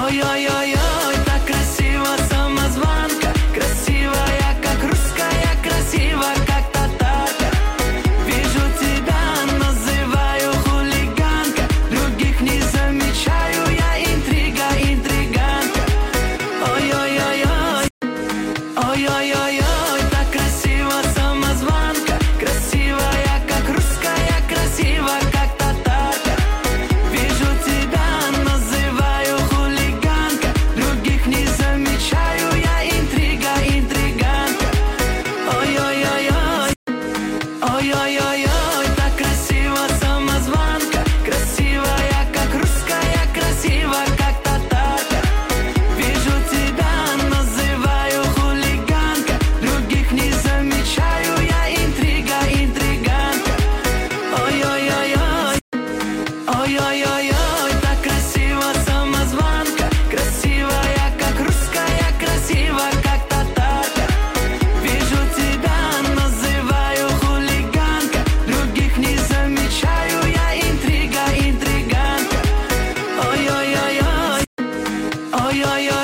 Ой-ой-ой-ой, так красиво самозванка, красивая, как русская, красиво, как татарка. Вижу тебя, называю хулиганка, других не замечаю, я интрига, интриганка. Ой-ой-ой-ой, ой-ой-ой-ой, так красиво самозванка, красивая, как русская, красиво, как татарка. Вижу тебя, называю хулиганка, других не замечаю, я интрига, интриганка. Ой-ой-ой-ой, ой-ой-ой-ой, так красиво самозванка, красивая, как русская, красиво, как татарка. Вижу тебя, называю хулиганка, других не замечаю, я интрига, интриганка. Ой-ой-ой-ой, ой-ой-ой-ой, так красиво самозванка, красивая, как русская, красиво, как татарка. Вижу тебя, называю хулиганка, других не замечаю, я интрига, интриганка. Ой-ой-ой-ой, ой-ой-ой.